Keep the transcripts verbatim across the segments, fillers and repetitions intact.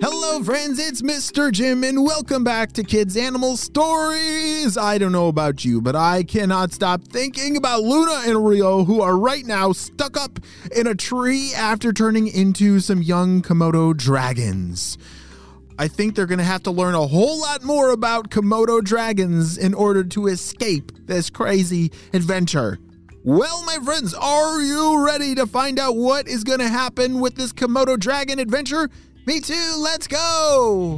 Hello friends, it's Mister Jim and welcome back to Kids Animal Stories. I don't know about you, but I cannot stop thinking about Luna and Rio, who are right now stuck up in a tree after turning into some young Komodo dragons. I think they're going to have to learn a whole lot more about Komodo dragons in order to escape this crazy adventure. Well, my friends, are you ready to find out what is going to happen with this Komodo dragon adventure? Me too, let's go!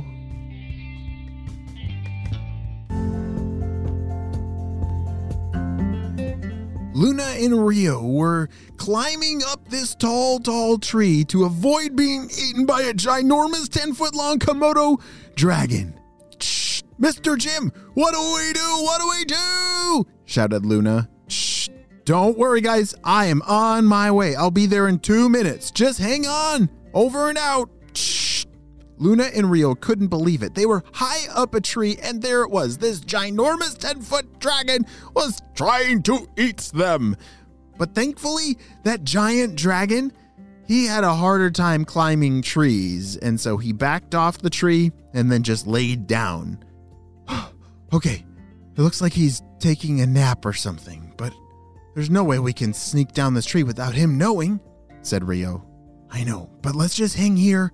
Luna and Rio were climbing up this tall, tall tree to avoid being eaten by a ginormous ten-foot-long Komodo dragon. Shh, Mister Jim, what do we do? What do we do? Shouted Luna. Shh, don't worry, guys. I am on my way. I'll be there in two minutes. Just hang on. Over and out. Shh. Luna and Rio couldn't believe it. They were high up a tree, and there it was. This ginormous ten-foot dragon was trying to eat them. But thankfully, that giant dragon, he had a harder time climbing trees, and so he backed off the tree and then just laid down. Okay, it looks like he's taking a nap or something, but there's no way we can sneak down this tree without him knowing, said Rio. I know, but let's just hang here.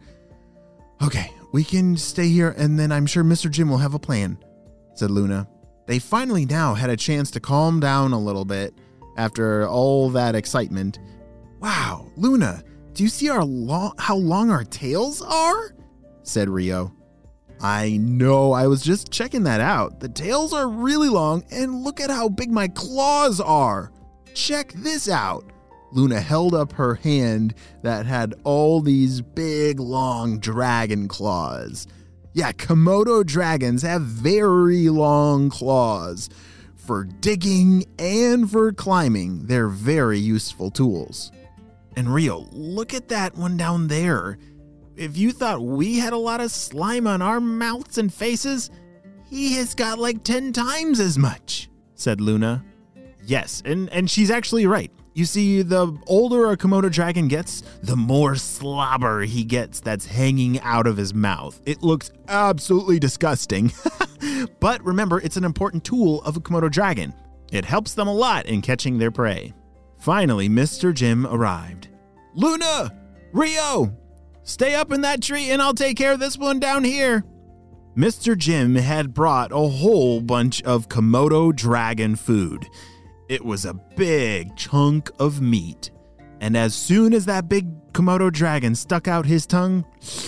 Okay, we can stay here, and then I'm sure Mister Jim will have a plan, said Luna. They finally now had a chance to calm down a little bit after all that excitement. Wow, Luna, do you see our lo- how long our tails are? Said Rio. I know, I was just checking that out. The tails are really long, and look at how big my claws are. Check this out. Luna held up her hand that had all these big, long dragon claws. Yeah, Komodo dragons have very long claws. For digging and for climbing, they're very useful tools. And Rio, look at that one down there. If you thought we had a lot of slime on our mouths and faces, he has got like ten times as much, said Luna. Yes, and, and she's actually right. You see, the older a Komodo dragon gets, the more slobber he gets that's hanging out of his mouth. It looks absolutely disgusting. But remember, it's an important tool of a Komodo dragon. It helps them a lot in catching their prey. Finally, Mister Jim arrived. Luna! Rio! Stay up in that tree and I'll take care of this one down here. Mister Jim had brought a whole bunch of Komodo dragon food. It was a big chunk of meat, and as soon as that big Komodo dragon stuck out his tongue,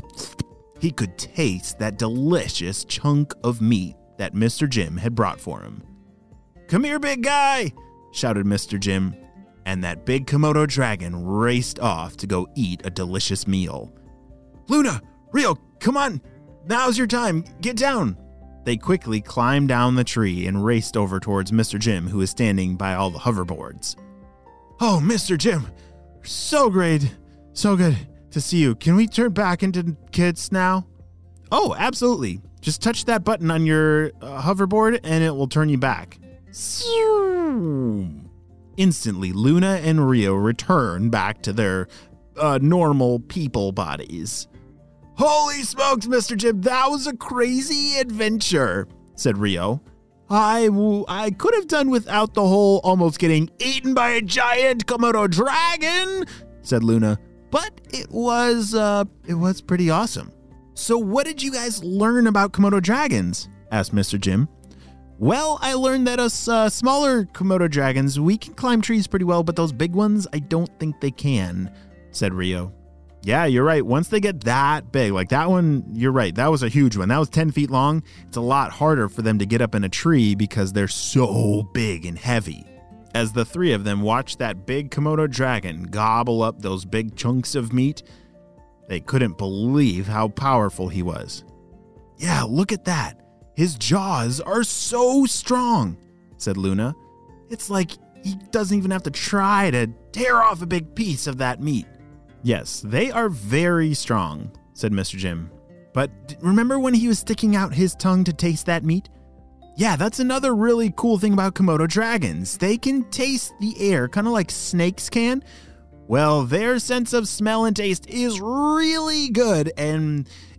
he could taste that delicious chunk of meat that Mister Jim had brought for him. Come here, big guy, shouted Mister Jim, and that big Komodo dragon raced off to go eat a delicious meal. Luna, Rio, come on, now's your time, get down. They quickly climbed down the tree and raced over towards Mister Jim, who was standing by all the hoverboards. Oh, Mister Jim, so great, so good to see you. Can we turn back into kids now? Oh, absolutely. Just touch that button on your uh, hoverboard and it will turn you back. Instantly, Luna and Rio returned back to their uh, normal people bodies. Holy smokes, Mister Jim, that was a crazy adventure, said Rio. I, w- I could have done without the whole almost getting eaten by a giant Komodo dragon, said Luna, but it was, uh, it was pretty awesome. So what did you guys learn about Komodo dragons? Asked Mister Jim. Well, I learned that us uh, smaller Komodo dragons, we can climb trees pretty well, but those big ones, I don't think they can, said Rio. Yeah, you're right. Once they get that big, like that one, you're right. That was a huge one. That was ten feet long. It's a lot harder for them to get up in a tree because they're so big and heavy. As the three of them watched that big Komodo dragon gobble up those big chunks of meat, they couldn't believe how powerful he was. Yeah, look at that. His jaws are so strong, said Luna. It's like he doesn't even have to try to tear off a big piece of that meat. Yes, they are very strong, said Mister Jim. But remember when he was sticking out his tongue to taste that meat? Yeah, that's another really cool thing about Komodo dragons. They can taste the air, kind of like snakes can. Well, their sense of smell and taste is really good, and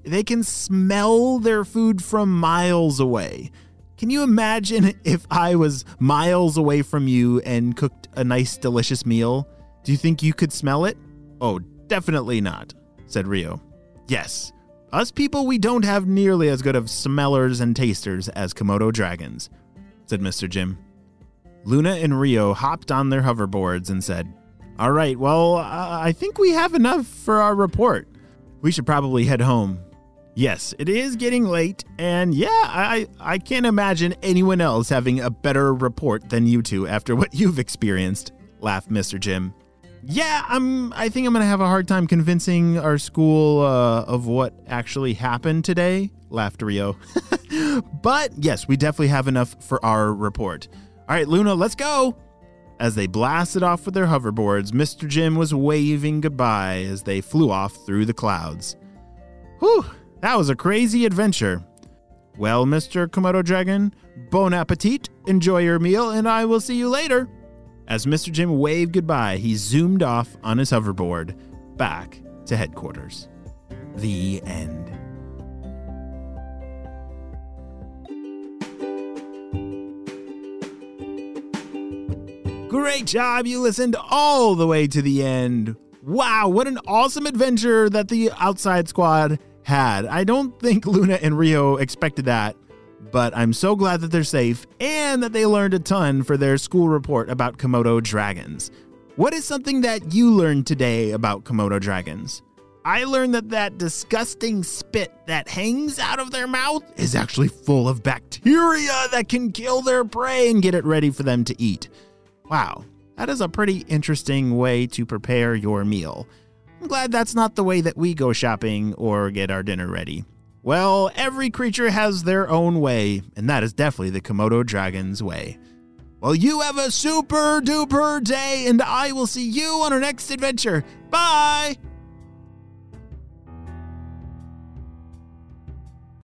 they can smell their food from miles away. Can you imagine if I was miles away from you and cooked a nice, delicious meal? Do you think you could smell it? Oh, definitely not, said Rio. Yes, us people, we don't have nearly as good of smellers and tasters as Komodo dragons, said Mister Jim. Luna and Rio hopped on their hoverboards and said, all right, well, uh, I think we have enough for our report. We should probably head home. Yes, it is getting late, and yeah, I, I can't imagine anyone else having a better report than you two after what you've experienced, laughed Mister Jim. Yeah, I'm, I think I'm going to have a hard time convincing our school uh, of what actually happened today, laughed Rio. But yes, we definitely have enough for our report. All right, Luna, let's go. As they blasted off with their hoverboards, Mister Jim was waving goodbye as they flew off through the clouds. Whew, that was a crazy adventure. Well, Mister Komodo Dragon, bon appetit, enjoy your meal, and I will see you later. As Mister Jim waved goodbye, he zoomed off on his hoverboard, back to headquarters. The end. Great job, you listened all the way to the end. Wow, what an awesome adventure that the Outside Squad had. I don't think Luna and Rio expected that, but I'm so glad that they're safe and that they learned a ton for their school report about Komodo dragons. What is something that you learned today about Komodo dragons? I learned that that disgusting spit that hangs out of their mouth is actually full of bacteria that can kill their prey and get it ready for them to eat. Wow, that is a pretty interesting way to prepare your meal. I'm glad that's not the way that we go shopping or get our dinner ready. Well, every creature has their own way, and that is definitely the Komodo dragon's way. Well, you have a super duper day, and I will see you on our next adventure. Bye!